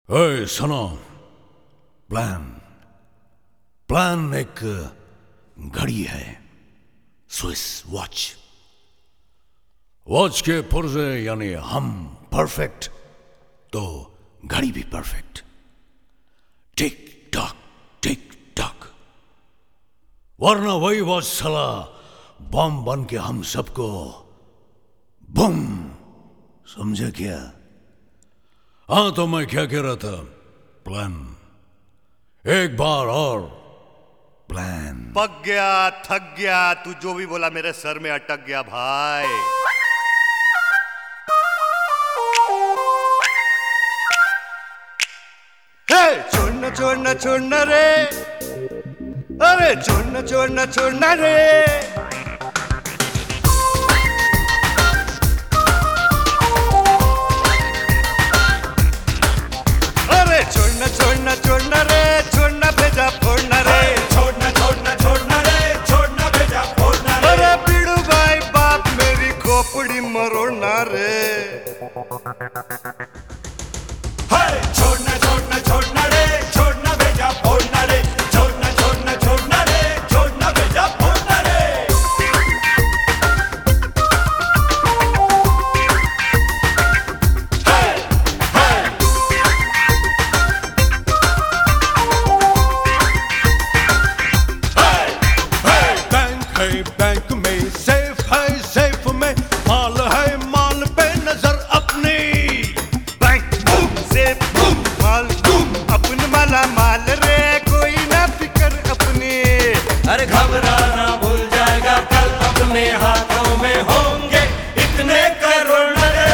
सुनो। Plan plan एक घड़ी है, स्विस वॉच। वॉच के पुर्जे यानी हम परफेक्ट तो घड़ी भी परफेक्ट। टिक टॉक वरना वही वॉच साला बम बन के हम सबको बम समझे क्या? हाँ, तो मैं क्या कह रहा था? प्लान, एक बार और प्लान। पक गया, थक गया, तू जो भी बोला मेरे सर में अटक गया भाई। छोड़ना रे, अरे छोड़ना रे। छोड़ना रे, छोड़ना भेजा फोड़ना रे। छोड़ना रे, छोड़ना भेजा फोड़ना रे। अरे पीड़ू भाई बाप मेरी खोपड़ी मरोड़ना रे। छोड़ना रे, छोड़ना भेजा फोड़ना रे। छोड़ना रे, छोड़ना भेजा फोड़ना रे। बैंक में सेफ में माल है, माल पे नजर अपनी। बैंक सेफ माल अपने माल रे, कोई ना फिकर अपनी। अरे घबराना भूल जाएगा कल, अपने हाथों में होंगे इतने करोड़ रे।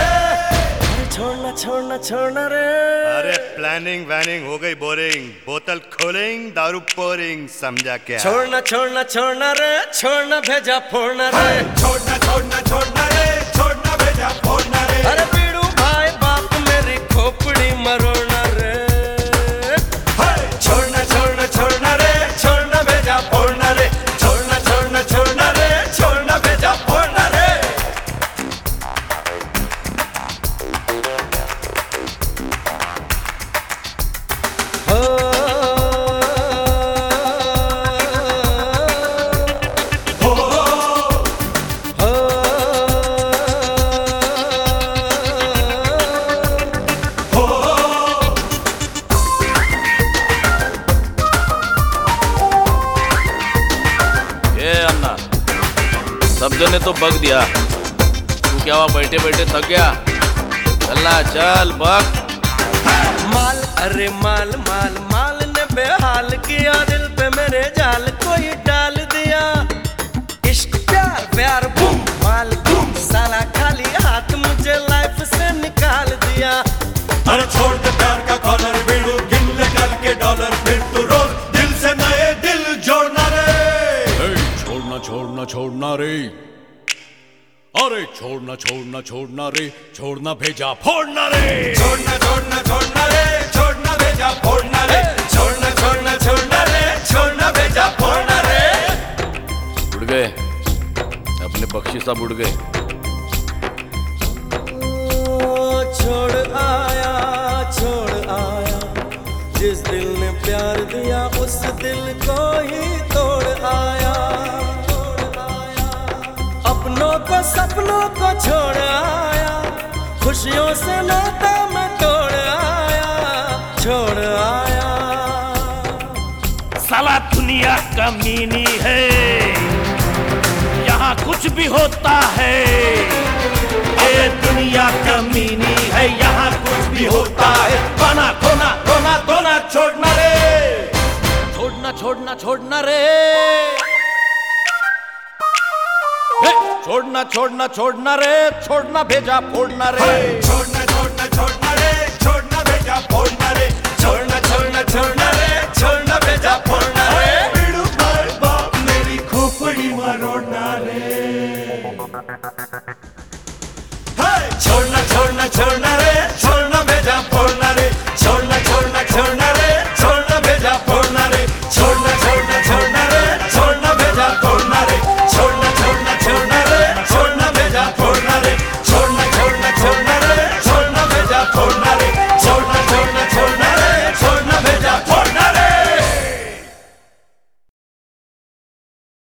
छोड़ना रे। अरे प्लानिंग वैनिंग हो गई बोरिंग, बोतल खोलेंगे दारू पोरिंग, समझा क्या? छोड़ना रे, छोड़ना भेजा फोड़ना रे। छोड़ना रे, छोड़ना भेजा फोड़ना रे। अरे पीड़ू भाई बाप मेरी खोपड़ी मरोड़ना रे। छोड़ना रे, छोड़ना भेजा फोड़ना रे। छोड़ना रे, छोड़ना भेजा फोड़ना रे। सब जने तो बग दिया, तू क्या हुआ बैठे बैठे थक गया? चल बग। माल अरे माल ने बेहाल किया, दिल पे मेरे जाल कोई डाल दिया। इश्क प्यार बूम माल बूम, साला खाली हाथ मुझे लाइफ से निकाल दिया। अरे छोड़ दे प्यार का कॉलर, बीड़ू गिन ले करके डॉलर, फिर तू रोज दिल से नए दिल जोड़ना रे। छोड़ना रे। अरे छोड़ना रे, छोड़ना भेजा फोड़ना रे। छोड़ना रे, छोड़ना भेजा फोड़ना रे। छोड़ना रे, छोड़ना भेजा फोड़ना रे। उड़ गए अपने पक्षी, सब उड़ गए। छोड़ आया जिस दिल ने प्यार दिया, उस दिल को ही तोड़ आया। अपनों को सपनों को छोड़ आया, खुशियों से नाता मैं तोड़ आया। साला दुनिया कमीनी है, यहाँ कुछ भी होता है। ये दुनिया कमीनी है, यहाँ कुछ भी होता है। बना खोना छोड़ना रे। छोड़ना रे। छोड़ना रे, छोड़ना भेजा फोड़ना रे।